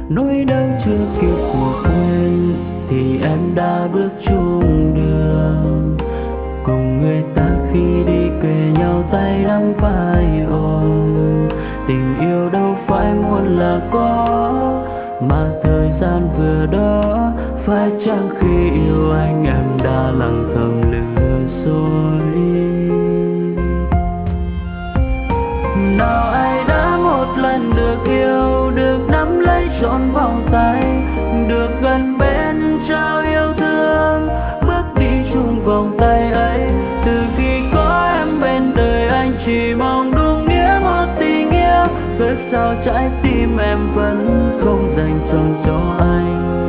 nỗi đau chưa kịp cuộc quên thì em đã bước chung đường cùng người ta khi đi kề nhau tay nắm vai ôm. Tình yêu đâu phải muốn là có mà thời gian vừa đó, phải chăng khi yêu anh em đã lặng thầm lừa dối. Nào ai đã một lần được yêu, được nắm lấy trọn vòng tay, được gần bên trao yêu thương, bước đi chung vòng tay ấy. Từ khi có em bên đời anh chỉ mong đúng nghĩa một tình yêu, cớ sao trái tim em vẫn không dành trọn cho anh.